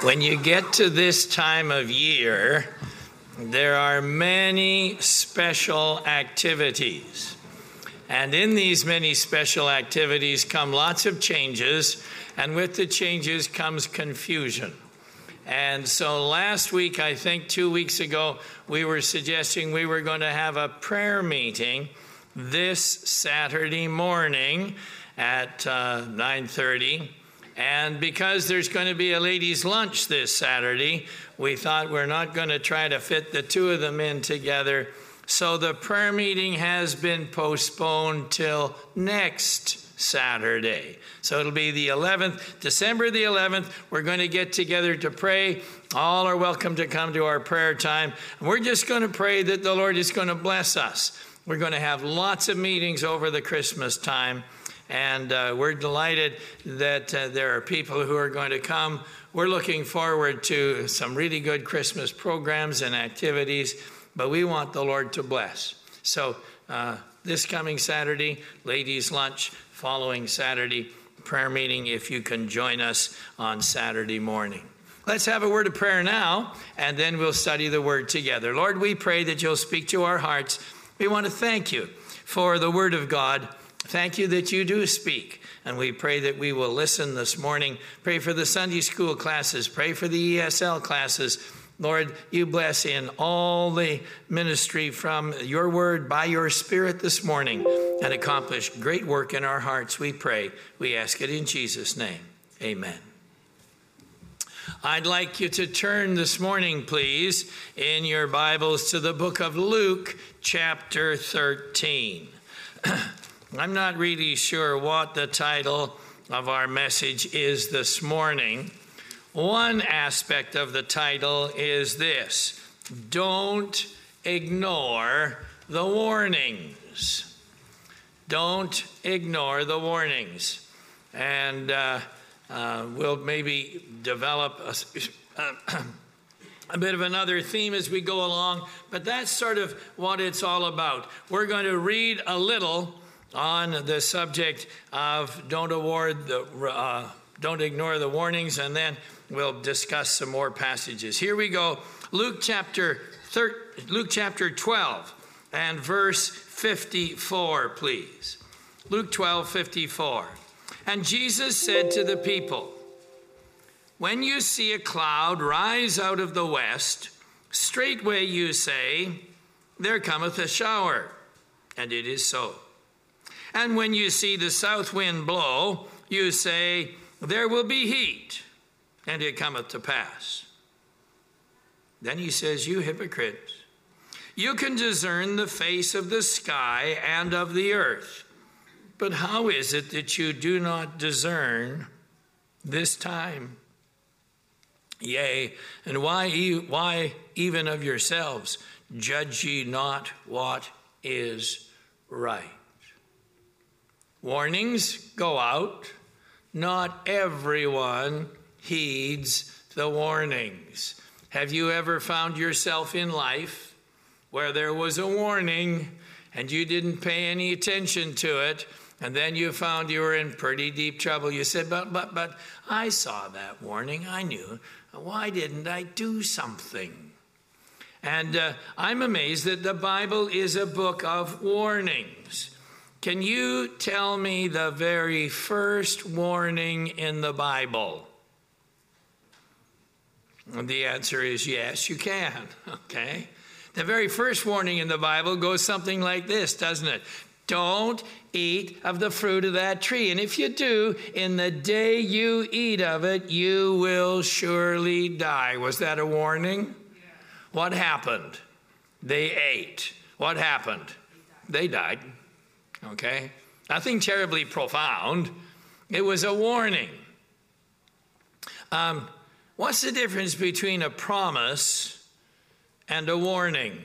When you get to this time of year, there are many special activities. And in these many special activities come lots of changes, and with the changes comes confusion. And so last week, I think 2 weeks ago, we were suggesting we were going to have a prayer meeting this Saturday morning at 9:30. And because there's going to be a ladies' lunch this Saturday, we thought we're not going to try to fit the two of them in together. So the prayer meeting has been postponed till next Saturday. So it'll be the 11th, December the 11th. We're going to get together to pray. All are welcome to come to our prayer time. And we're just going to pray that the Lord is going to bless us. We're going to have lots of meetings over the Christmas time. And we're delighted that there are people who are going to come. We're looking forward to some really good Christmas programs and activities, but we want the Lord to bless. So this coming Saturday, ladies' lunch, following Saturday, prayer meeting, if you can join us on Saturday morning. Let's have a word of prayer now, and then we'll study the word together. Lord, we pray that you'll speak to our hearts. We want to thank you for the word of God. Thank you that you do speak, and we pray that we will listen this morning. Pray for the Sunday school classes. Pray for the ESL classes. Lord, you bless in all the ministry from your word by your Spirit this morning and accomplish great work in our hearts, we pray. We ask it in Jesus' name. Amen. I'd like you to turn this morning, please, in your Bibles to the book of Luke, chapter 13. I'm not really sure what the title of our message is this morning. One aspect of the title is this: don't ignore the warnings. Don't ignore the warnings. And we'll maybe develop a bit of another theme as we go along, but that's sort of what it's all about. We're going to read a little on the subject of don't ignore the warnings, and then we'll discuss some more passages. Here we go. Luke chapter 12 and verse 54, please. Luke 12:54. And Jesus said to the people, when you see a cloud rise out of the west, straightway you say, there cometh a shower. And it is so. And when you see the south wind blow, you say, there will be heat, and it cometh to pass. Then he says, you hypocrites, you can discern the face of the sky and of the earth, but how is it that you do not discern this time? Yea, and why even of yourselves judge ye not what is right? Warnings go out. Not everyone heeds the warnings. Have you ever found yourself in life where there was a warning and you didn't pay any attention to it, and then you found you were in pretty deep trouble? You said, but I saw that warning. I knew. Why didn't I do something? And I'm amazed that the Bible is a book of warnings. Can you tell me the very first warning in the Bible? And the answer is yes, you can. Okay. The very first warning in the Bible goes something like this, doesn't it? Don't eat of the fruit of that tree. And if you do, in the day you eat of it, you will surely die. Was that a warning? Yeah. What happened? They ate. What happened? They died. Okay? Nothing terribly profound. It was a warning. What's the difference between a promise and a warning?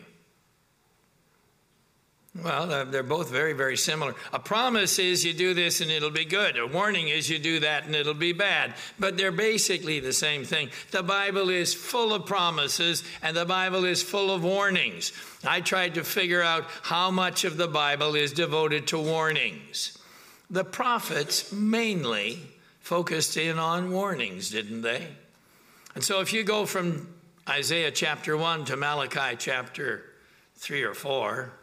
Well, they're both very, very similar. A promise is you do this and it'll be good. A warning is you do that and it'll be bad. But they're basically the same thing. The Bible is full of promises and the Bible is full of warnings. I tried to figure out how much of the Bible is devoted to warnings. The prophets mainly focused in on warnings, didn't they? And so if you go from Isaiah chapter 1 to Malachi chapter 3 or 4,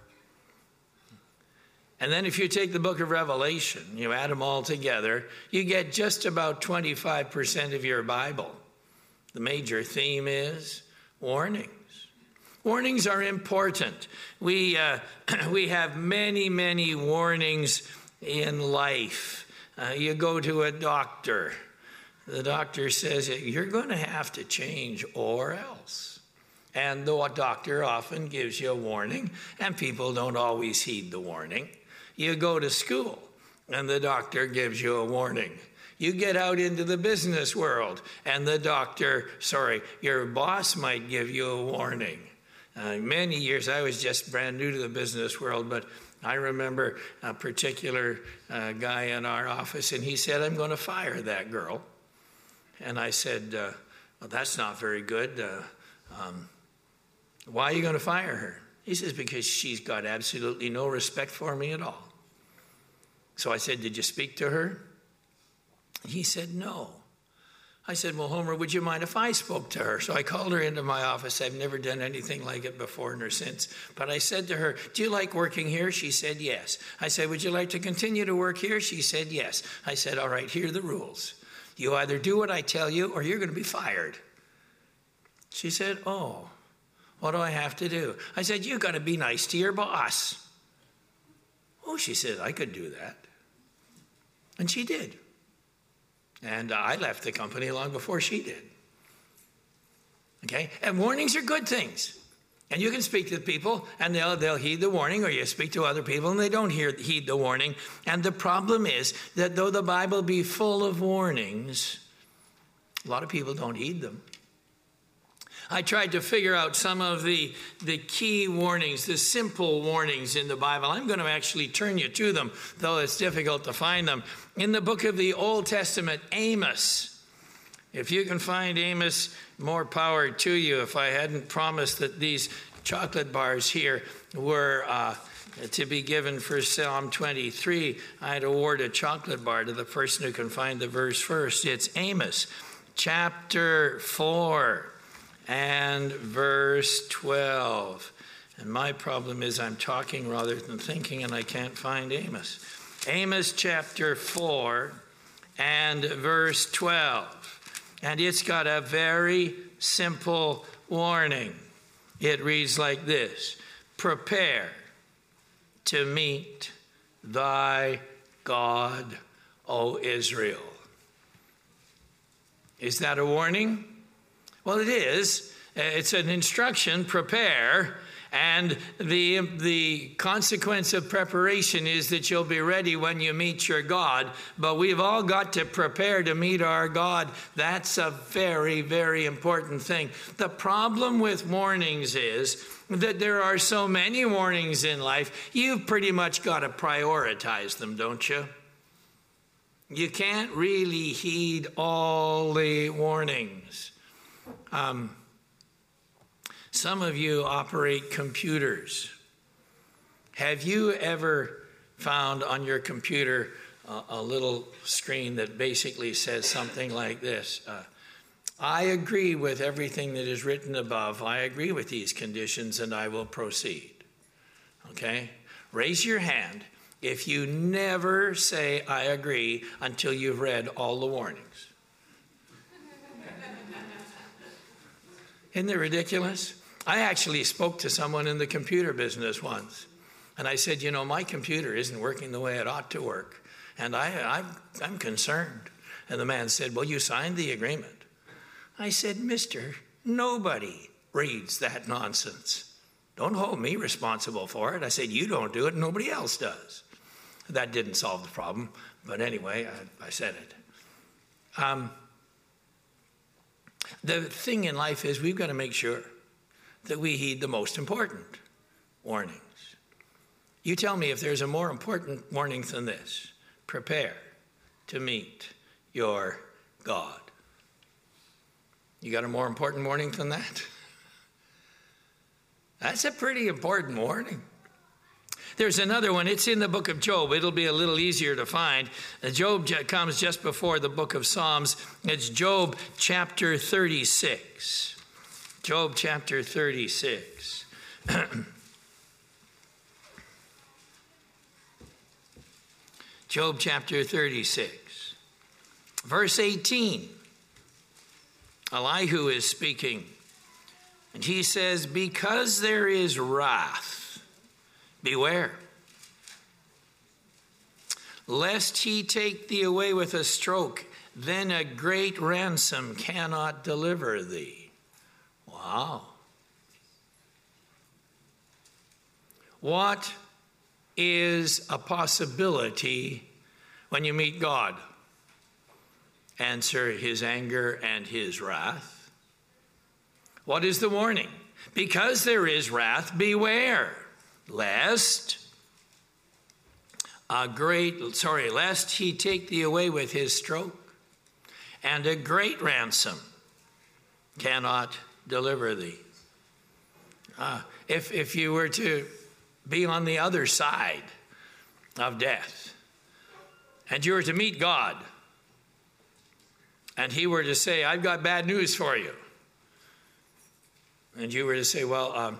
and then if you take the book of Revelation, you add them all together, you get just about 25% of your Bible. The major theme is warnings. Warnings are important. We have many, many warnings in life. You go to a doctor. The doctor says, you're going to have to change or else. And the doctor often gives you a warning, and people don't always heed the warning. You go to school, and the doctor gives you a warning. You get out into the business world, and your boss might give you a warning. Many years, I was just brand new to the business world, but I remember a particular guy in our office, and he said, I'm going to fire that girl. And I said, well, that's not very good. Why are you going to fire her? He says, because she's got absolutely no respect for me at all. So I said, did you speak to her? He said, no. I said, well, Homer, would you mind if I spoke to her? So I called her into my office. I've never done anything like it before nor since. But I said to her, do you like working here? She said, yes. I said, would you like to continue to work here? She said, yes. I said, all right, here are the rules. You either do what I tell you or you're going to be fired. She said, oh, what do I have to do? I said, you got to be nice to your boss. Oh, she said, I could do that. And she did. And I left the company long before she did. Okay? And warnings are good things. And you can speak to people, and they'll heed the warning, or you speak to other people, and they don't heed the warning. And the problem is that though the Bible be full of warnings, a lot of people don't heed them. I tried to figure out some of the key warnings, the simple warnings in the Bible. I'm going to actually turn you to them, though it's difficult to find them. In the book of the Old Testament, Amos. If you can find Amos, more power to you. If I hadn't promised that these chocolate bars here were to be given for Psalm 23, I'd award a chocolate bar to the person who can find the verse first. It's Amos chapter 4. And verse 12. And my problem is I'm talking rather than thinking, and I can't find Amos. Amos chapter 4 and verse 12. And it's got a very simple warning. It reads like this: prepare to meet thy God, O Israel. Is that a warning? Well, it is. It's an instruction, prepare, and the consequence of preparation is that you'll be ready when you meet your God. But we've all got to prepare to meet our God. That's a very, very important thing. The problem with warnings is that there are so many warnings in life, you've pretty much got to prioritize them, don't you? You can't really heed all the warnings. Some of you operate computers. Have you ever found on your computer a little screen that basically says something like this? I agree with everything that is written above. I agree with these conditions and I will proceed. Okay? Raise your hand if you never say I agree until you've read all the warnings. Isn't that ridiculous? I actually spoke to someone in the computer business once. And I said, you know, my computer isn't working the way it ought to work. And I'm concerned. And the man said, well, you signed the agreement. I said, mister, nobody reads that nonsense. Don't hold me responsible for it. I said, you don't do it, nobody else does. That didn't solve the problem. But anyway, I said it. The thing in life is we've got to make sure that we heed the most important warnings. You tell me if there's a more important warning than this. Prepare to meet your God. You got a more important warning than that? That's a pretty important warning. There's another one. It's in the book of Job. It'll be a little easier to find. Job comes just before the book of Psalms. It's Job chapter 36. Job chapter 36. Job chapter 36. Verse 18. Elihu is speaking. And he says, because there is wrath, beware, lest he take thee away with a stroke, then a great ransom cannot deliver thee. Wow. What is a possibility when you meet God? Answer, his anger and his wrath. What is the warning? Because there is wrath, beware, lest he take thee away with his stroke, and a great ransom cannot deliver thee. If you were to be on the other side of death, and you were to meet God, and he were to say, I've got bad news for you, and you were to say, well,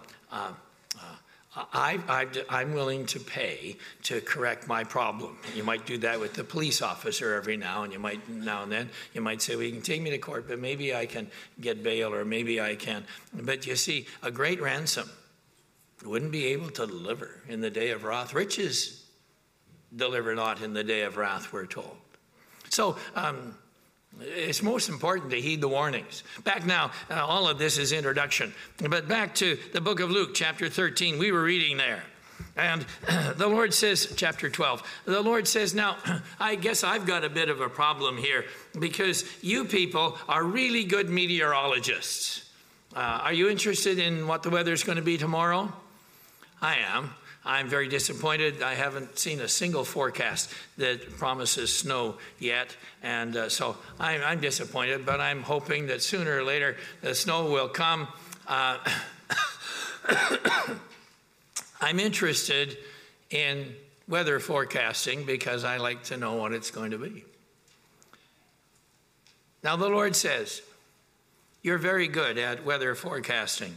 I'm willing to pay to correct my problem. You might do that with the police officer every now and then. You might say, well, you can take me to court, but maybe I can get bail, or maybe I can. But you see, a great ransom wouldn't be able to deliver in the day of wrath. Riches deliver not in the day of wrath, we're told. So, it's most important to heed the warnings. Back now, all of this is introduction. But back to the book of Luke, chapter 13. We were reading there. And the Lord says, chapter 12, the Lord says, now, I guess I've got a bit of a problem here, because you people are really good meteorologists. Are you interested in what the weather's going to be tomorrow? I am. I'm very disappointed. I haven't seen a single forecast that promises snow yet. And so I'm disappointed, but I'm hoping that sooner or later the snow will come. I'm interested in weather forecasting because I like to know what it's going to be. Now the Lord says, you're very good at weather forecasting.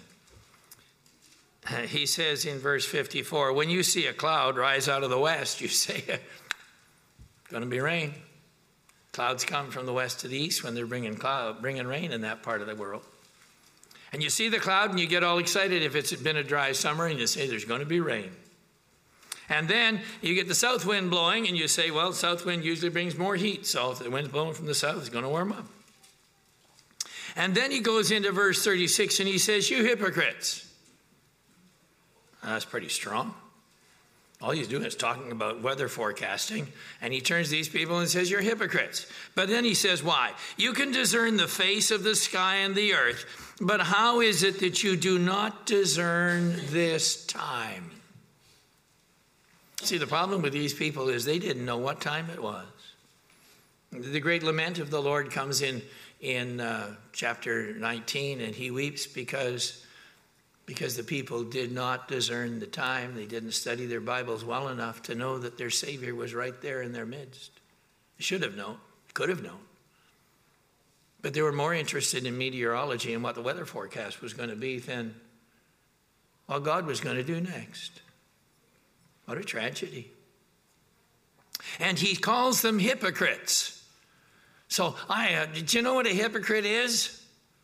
He says in verse 54, when you see a cloud rise out of the west, you say, it's going to be rain. Clouds come from the west to the east when they're bringing rain in that part of the world. And you see the cloud and you get all excited if it's been a dry summer, and you say there's going to be rain. And then you get the south wind blowing and you say, well, south wind usually brings more heat. So if the wind's blowing from the south, it's going to warm up. And then he goes into verse 36 and he says, you hypocrites. That's pretty strong. All he's doing is talking about weather forecasting, and he turns to these people and says, you're hypocrites. But then he says, why? You can discern the face of the sky and the earth, but how is it that you do not discern this time? See, the problem with these people is they didn't know what time it was. The great lament of the Lord comes in chapter 19, and he weeps because the people did not discern the time. They didn't study their Bibles well enough to know that their Savior was right there in their midst. They should have known, could have known. But they were more interested in meteorology and what the weather forecast was going to be than what God was going to do next. What a tragedy. And he calls them hypocrites. So, do you know what a hypocrite is?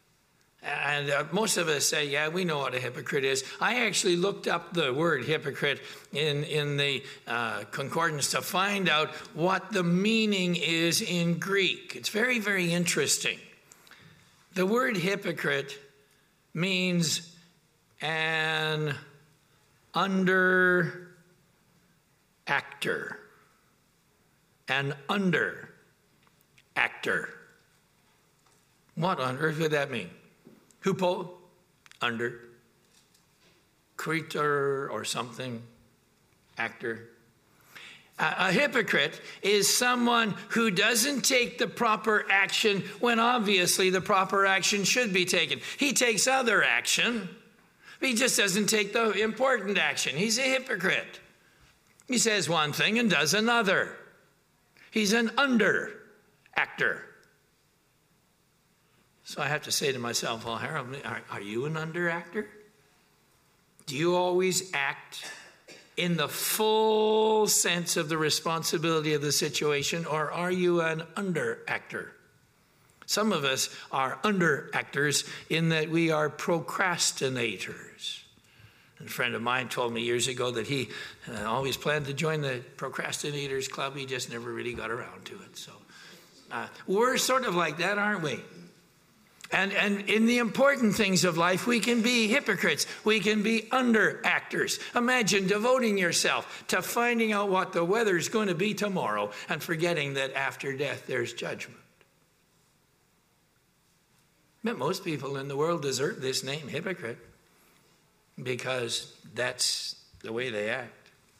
And most of us say, yeah, we know what a hypocrite is. I actually looked up the word hypocrite in the concordance to find out what the meaning is in Greek. It's very, very interesting. The word hypocrite means an under actor. An under actor. What on earth would that mean? Hupo, under, creator or something, actor. A hypocrite is someone who doesn't take the proper action when obviously the proper action should be taken. He takes other action, but he just doesn't take the important action. He's a hypocrite. He says one thing and does another. He's an under actor. So I have to say to myself, well, Harold, are you an under actor? Do you always act in the full sense of the responsibility of the situation, or are you an under actor? Some of us are under actors in that we are procrastinators. A friend of mine told me years ago that he always planned to join the procrastinators club. He just never really got around to it. So we're sort of like that, aren't we? And in the important things of life, we can be hypocrites. We can be under actors. Imagine devoting yourself to finding out what the weather's going to be tomorrow and forgetting that after death there's judgment. But most people in the world deserve this name, hypocrite, because that's the way they act.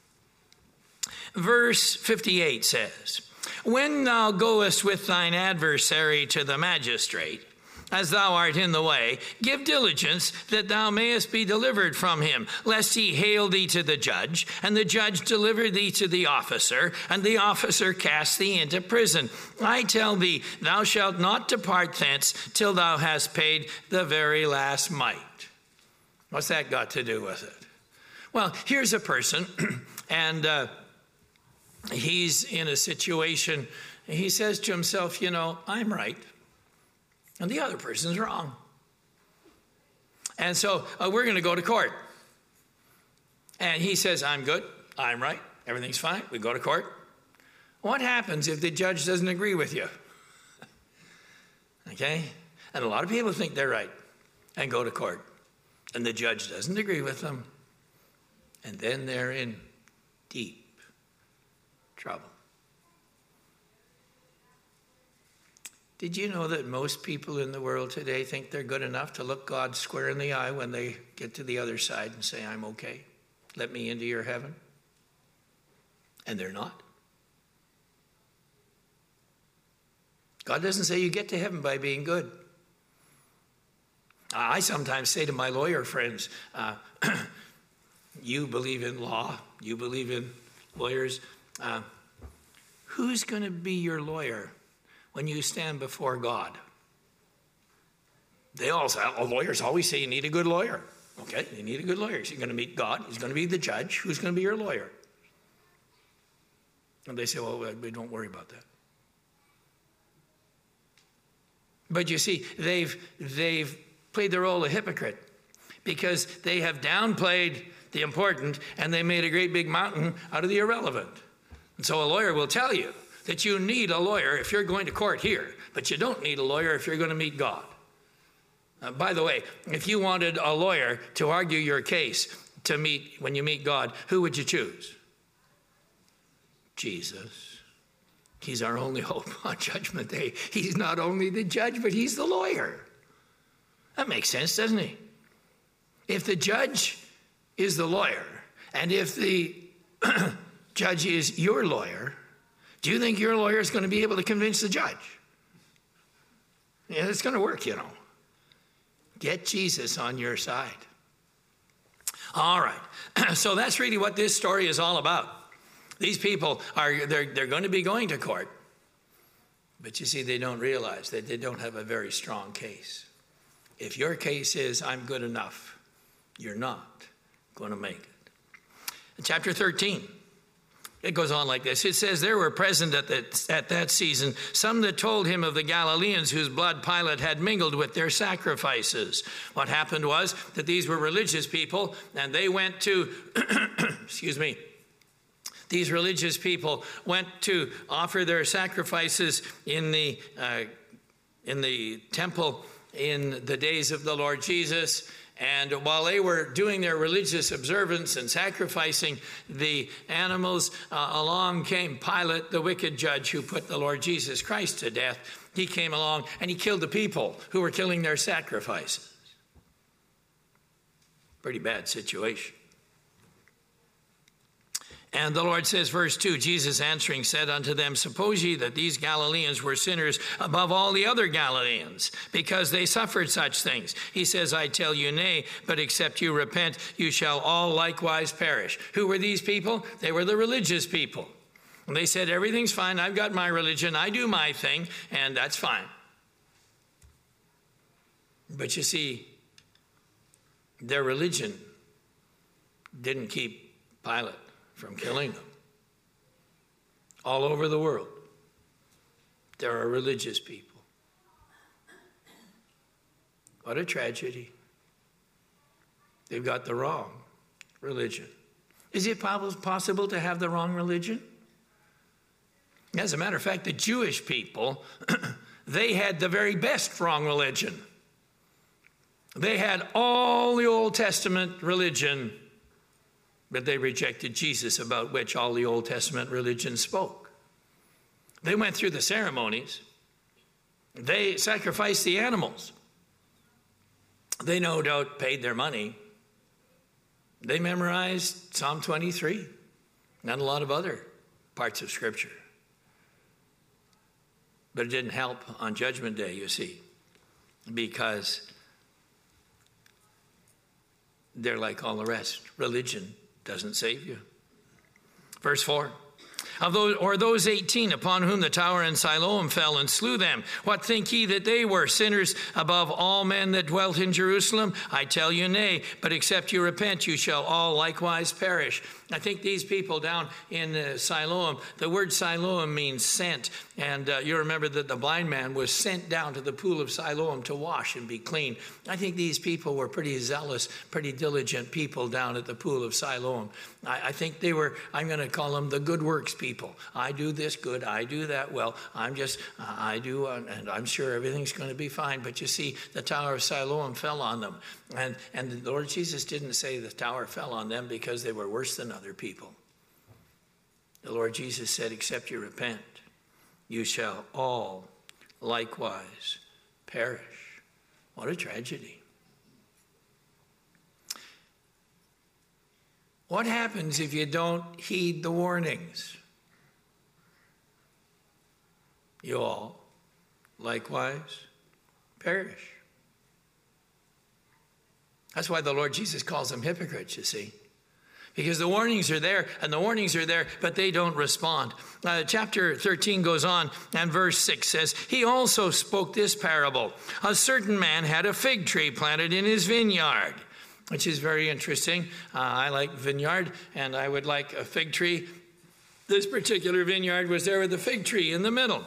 Verse 58 says, "When thou goest with thine adversary to the magistrate, as thou art in the way, give diligence that thou mayest be delivered from him, lest he hale thee to the judge, and the judge deliver thee to the officer, and the officer cast thee into prison. I tell thee, thou shalt not depart thence till thou hast paid the very last mite." What's that got to do with it? Well, here's a person, and he's in a situation. He says to himself, I'm right, and the other person's wrong. And so we're going to go to court. And he says, I'm good, I'm right, everything's fine, we go to court. What happens if the judge doesn't agree with you? Okay? And a lot of people think they're right and go to court. And the judge doesn't agree with them. And then they're in deep trouble. Did you know that most people in the world today think they're good enough to look God square in the eye when they get to the other side and say, I'm okay, let me into your heaven? And they're not. God doesn't say you get to heaven by being good. I sometimes say to my lawyer friends, you believe in law, you believe in lawyers. Who's going to be your lawyer when you stand before God? They all say, lawyers always say you need a good lawyer. Okay, you need a good lawyer. You're going to meet God. He's going to be the judge. Who's going to be your lawyer? And they say, well, we don't worry about that. But you see, they've played the role of hypocrite because they have downplayed the important and they made a great big mountain out of the irrelevant. And so a lawyer will tell you that you need a lawyer if you're going to court here, but you don't need a lawyer if you're going to meet God. By the way, if you wanted a lawyer to argue your case when you meet God, who would you choose? Jesus. He's our only hope on Judgment Day. He's not only the judge, but he's the lawyer. That makes sense, doesn't it? If the judge is the lawyer, and if the judge is your lawyer, do you think your lawyer is going to be able to convince the judge? Yeah, it's going to work, Get Jesus on your side. All right. So that's really what this story is all about. These people they're going to be going to court. But you see, they don't realize that they don't have a very strong case. If your case is, I'm good enough, you're not going to make it. In chapter 13, it goes on like this. It says, there were present at that season some that told him of the Galileans whose blood Pilate had mingled with their sacrifices. What happened was that these were religious people, and they went to, these religious people went to offer their sacrifices in the temple in the days of the Lord Jesus. And while they were doing their religious observance and sacrificing the animals, along came Pilate, the wicked judge who put the Lord Jesus Christ to death. He came along and he killed the people who were killing their sacrifices. Pretty bad situation. And the Lord says, verse 2, Jesus answering said unto them, suppose ye that these Galileans were sinners above all the other Galileans, because they suffered such things? He says, I tell you, nay, but except you repent, you shall all likewise perish. Who were these people? They were the religious people. And they said, everything's fine, I've got my religion, I do my thing, and that's fine. But you see, their religion didn't keep Pilate from killing them. All over the world, there are religious people. What a tragedy. They've got the wrong religion. Is it possible to have the wrong religion? As a matter of fact, the Jewish people, they had the very best wrong religion. They had all the Old Testament religion, but they rejected Jesus, about which all the Old Testament religion spoke. They went through the ceremonies. They sacrificed the animals. They no doubt paid their money. They memorized Psalm 23 and a lot of other parts of Scripture. But it didn't help on Judgment Day, you see, because they're like all the rest. Religion doesn't save you. Verse 4. Of those 18 upon whom the tower in Siloam fell and slew them, what think ye that they were? Sinners above all men that dwelt in Jerusalem? I tell you, nay, but except you repent, you shall all likewise perish. I think these people down in Siloam, the word Siloam means sent. And you remember that the blind man was sent down to the pool of Siloam to wash and be clean. I think these people were pretty zealous, pretty diligent people down at the pool of Siloam. I think they were, I'm going to call them the good works people. I do this good, I do that well. I do, and I'm sure everything's going to be fine. But you see, the Tower of Siloam fell on them. And the Lord Jesus didn't say the tower fell on them because they were worse than other people. The Lord Jesus said, except you repent, you shall all likewise perish. What a tragedy. What happens if you don't heed the warnings? You all likewise perish. That's why the Lord Jesus calls them hypocrites, you see. Because the warnings are there, and the warnings are there, but they don't respond. Chapter 13 goes on, and verse 6 says, he also spoke this parable. A certain man had a fig tree planted in his vineyard, which is very interesting. I like vineyard, and I would like a fig tree. This particular vineyard was there with a fig tree in the middle.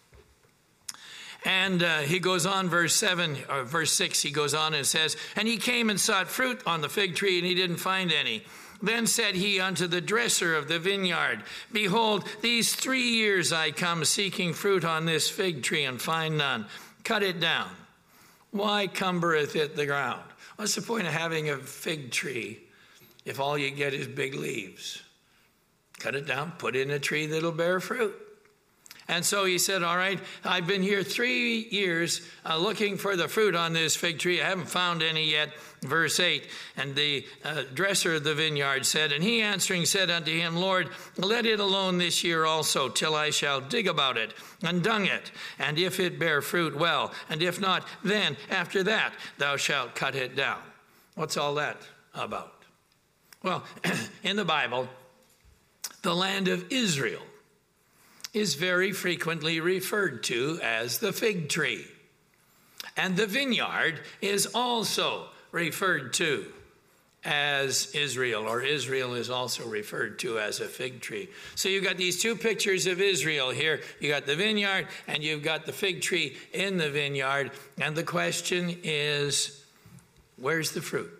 And he goes on, verse 6, he goes on and says, and he came and sought fruit on the fig tree, and he didn't find any. Then said he unto the dresser of the vineyard, behold, these 3 years I come seeking fruit on this fig tree, and find none. Cut it down. Why cumbereth it the ground? What's the point of having a fig tree if all you get is big leaves? Cut it down, put in a tree that'll bear fruit. And so he said, all right, I've been here 3 years looking for the fruit on this fig tree. I haven't found any yet. Verse 8, and the dresser of the vineyard said, and he answering said unto him, Lord, let it alone this year also, till I shall dig about it and dung it. And if it bear fruit, well, and if not, then after that thou shalt cut it down. What's all that about? Well, in the Bible, the land of Israel is very frequently referred to as the fig tree. And the vineyard is also referred to as Israel, or Israel is also referred to as a fig tree. So you've got these two pictures of Israel here. You got the vineyard and you've got the fig tree in the vineyard. And the question is, where's the fruit?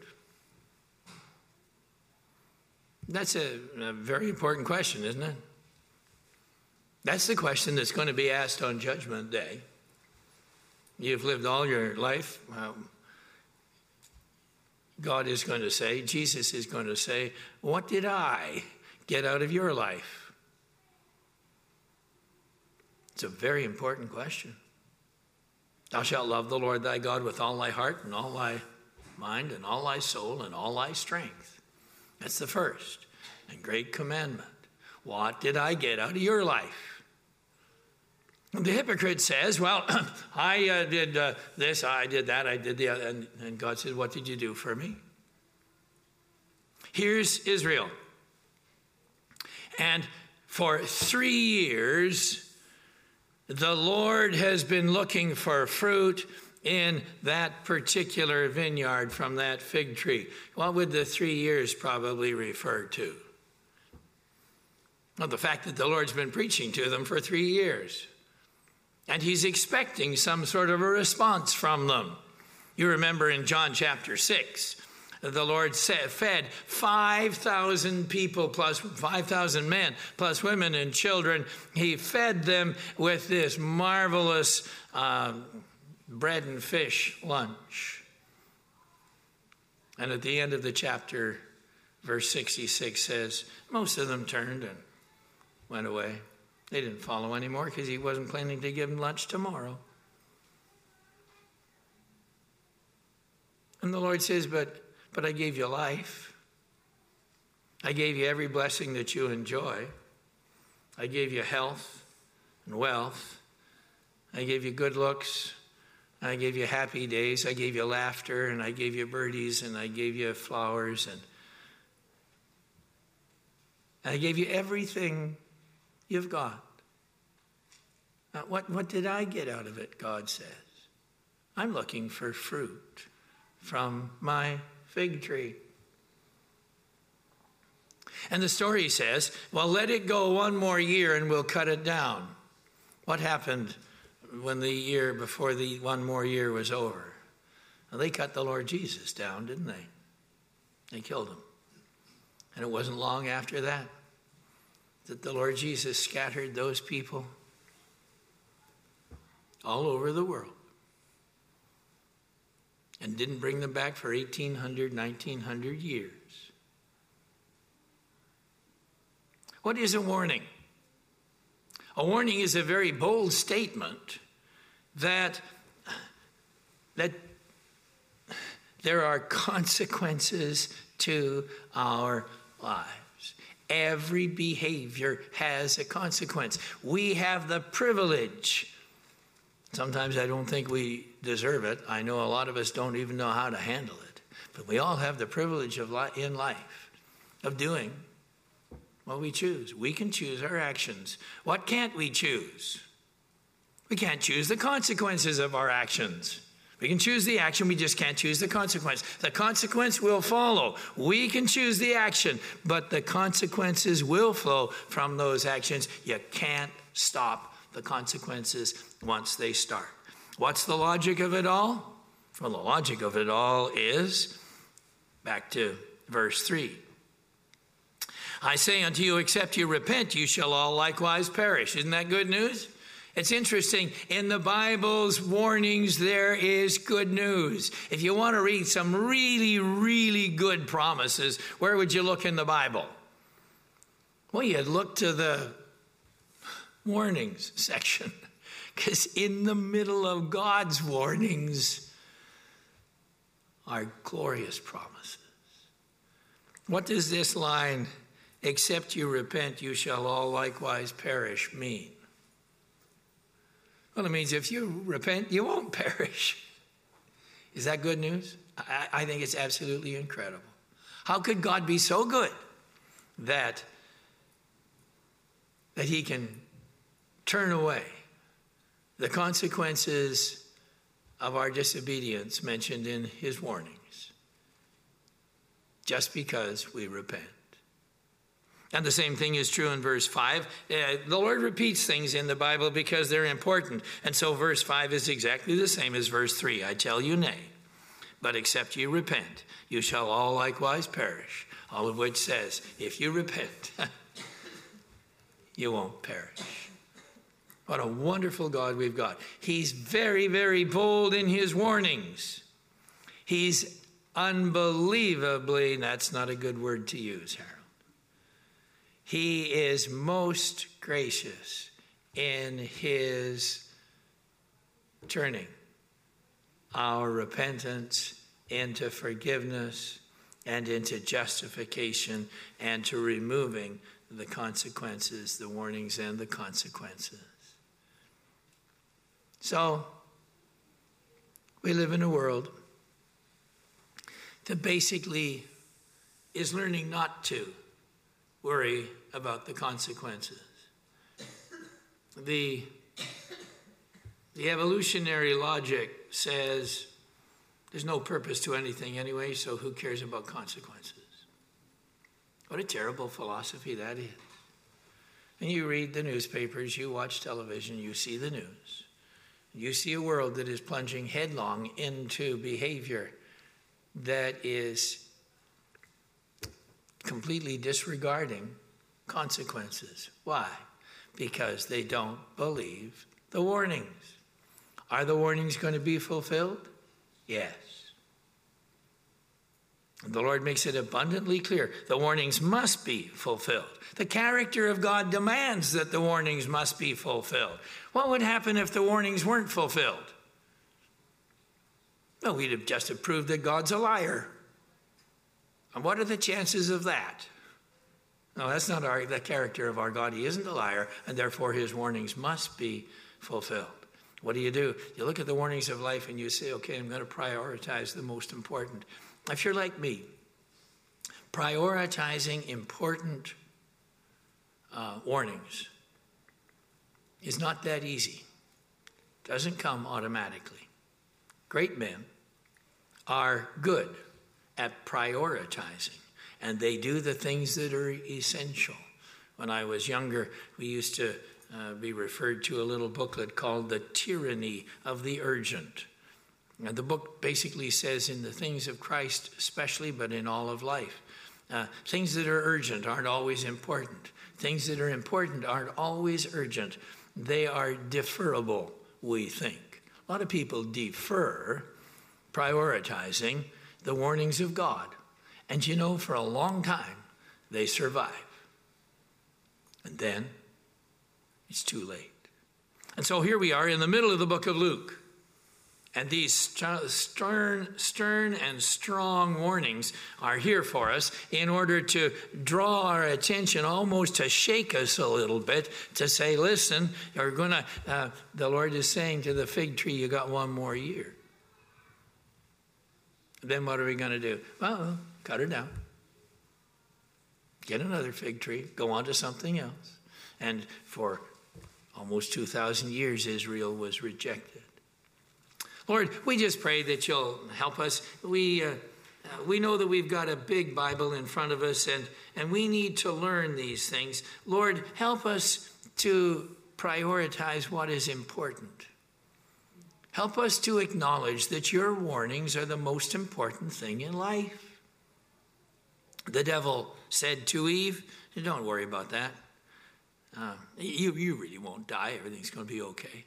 That's a very important question, isn't it? That's the question that's going to be asked on Judgment Day. You've lived all your life. God is going to say, Jesus is going to say, what did I get out of your life? It's a very important question. Thou shalt love the Lord thy God with all thy heart and all thy mind and all thy soul and all thy strength. That's the first. and great commandment. What did I get out of your life? And the hypocrite says, well, I did this, I did that, I did the other. And God says, what did you do for me? Here's Israel. And for 3 years, the Lord has been looking for fruit in that particular vineyard from that fig tree. What would the 3 years probably refer to? Well, the fact that the Lord's been preaching to them for 3 years. And he's expecting some sort of a response from them. You remember in John chapter 6, the Lord fed 5,000 people plus 5,000 men plus women and children. He fed them with this marvelous bread and fish lunch. And at the end of the chapter, verse 66 says, most of them turned and went away. They didn't follow anymore because he wasn't planning to give them lunch tomorrow. And the Lord says, but I gave you life. I gave you every blessing that you enjoy. I gave you health and wealth. I gave you good looks. I gave you happy days. I gave you laughter, and I gave you birdies, and I gave you flowers, and I gave you everything you've got. What did I get out of it, God says? I'm looking for fruit from my fig tree. And the story says, well, let it go 1 more year and we'll cut it down. What happened when the year before the 1 more year was over? Well, they cut the Lord Jesus down, didn't they? They killed him. And it wasn't long after that the Lord Jesus scattered those people all over the world and didn't bring them back for 1,800, 1,900 years. What is a warning? A warning is a very bold statement that there are consequences to our lives. Every behavior has a consequence. We have the privilege. Sometimes I don't think we deserve it. I know a lot of us don't even know how to handle it. But we all have the privilege of in life of doing what we choose. We can choose our actions. What can't we choose? We can't choose the consequences of our actions. We can choose the action, we just can't choose the consequence. The consequence will follow. We can choose the action, but the consequences will flow from those actions. You can't stop the consequences once they start. What's the logic of it all? Well, the logic of it all is, back to verse 3. I say unto you, except you repent, you shall all likewise perish. Isn't that good news? It's interesting. In the Bible's warnings, there is good news. If you want to read some really, really good promises, where would you look in the Bible? Well, you'd look to the warnings section, because in the middle of God's warnings are glorious promises. What does this line, except you repent, you shall all likewise perish, mean? Well, it means if you repent, you won't perish. Is that good news? I think it's absolutely incredible. How could God be so good that he can turn away the consequences of our disobedience mentioned in his warnings just because we repent? And the same thing is true in verse 5. The Lord repeats things in the Bible because they're important. And so verse 5 is exactly the same as verse 3. I tell you nay, but except you repent, you shall all likewise perish. All of which says, if you repent, you won't perish. What a wonderful God we've got. He's very, very bold in his warnings. He's unbelievably, that's not a good word to use, Harold. He is most gracious in his turning our repentance into forgiveness and into justification and to removing the consequences, the warnings and the consequences. So, we live in a world that basically is learning not to worry about the consequences. The evolutionary logic says there's no purpose to anything anyway, so who cares about consequences? What a terrible philosophy that is. And you read the newspapers, you watch television, you see the news. You see a world that is plunging headlong into behavior that is completely disregarding consequences. Why? Because they don't believe the warnings. Are the warnings going to be fulfilled? Yes. The Lord makes it abundantly clear. The warnings must be fulfilled. The character of God demands that the warnings must be fulfilled. What would happen if the warnings weren't fulfilled? Well, we'd have just proved that God's a liar. And what are the chances of that? No, that's not the character of our God. He isn't a liar, and therefore his warnings must be fulfilled. What do? You look at the warnings of life and you say, okay, I'm going to prioritize the most important. If you're like me, prioritizing important warnings is not that easy. It doesn't come automatically. Great men are good at prioritizing, and they do the things that are essential. When I was younger, we used to be referred to a little booklet called The Tyranny of the Urgent. And the book basically says in the things of Christ especially, but in all of life, things that are urgent aren't always important. Things that are important aren't always urgent. They are deferrable, we think. A lot of people defer prioritizing the warnings of God. And you know, for a long time, they survive. And then it's too late. And so here we are in the middle of the book of Luke. And these stern and strong warnings are here for us in order to draw our attention, almost to shake us a little bit, to say, listen, you're going to, the Lord is saying to the fig tree, you got one more year. Then what are we going to do? Well, cut her down. Get another fig tree, go on to something else. And for almost 2,000 years, Israel was rejected. Lord, we just pray that you'll help us. We know that we've got a big Bible in front of us, and we need to learn these things. Lord, help us to prioritize what is important. Help us to acknowledge that your warnings are the most important thing in life. The devil said to Eve, don't worry about that. You really won't die. Everything's going to be okay.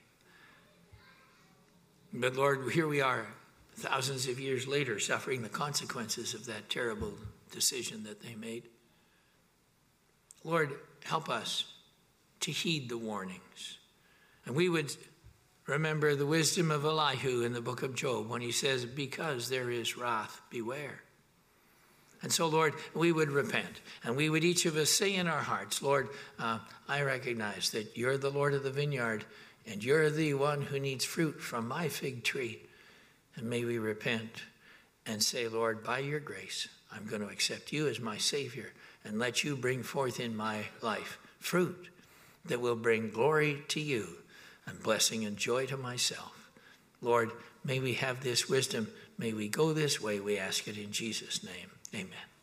But Lord, here we are, thousands of years later, suffering the consequences of that terrible decision that they made. Lord, help us to heed the warnings. And we would remember the wisdom of Elihu in the book of Job when he says, because there is wrath, beware. And so, Lord, we would repent, and we would each of us say in our hearts, Lord, I recognize that you're the Lord of the vineyard, and you're the one who needs fruit from my fig tree. And may we repent and say, Lord, by your grace, I'm going to accept you as my Savior and let you bring forth in my life fruit that will bring glory to you and blessing and joy to myself. Lord, may we have this wisdom. May we go this way. We ask it in Jesus' name. Amen.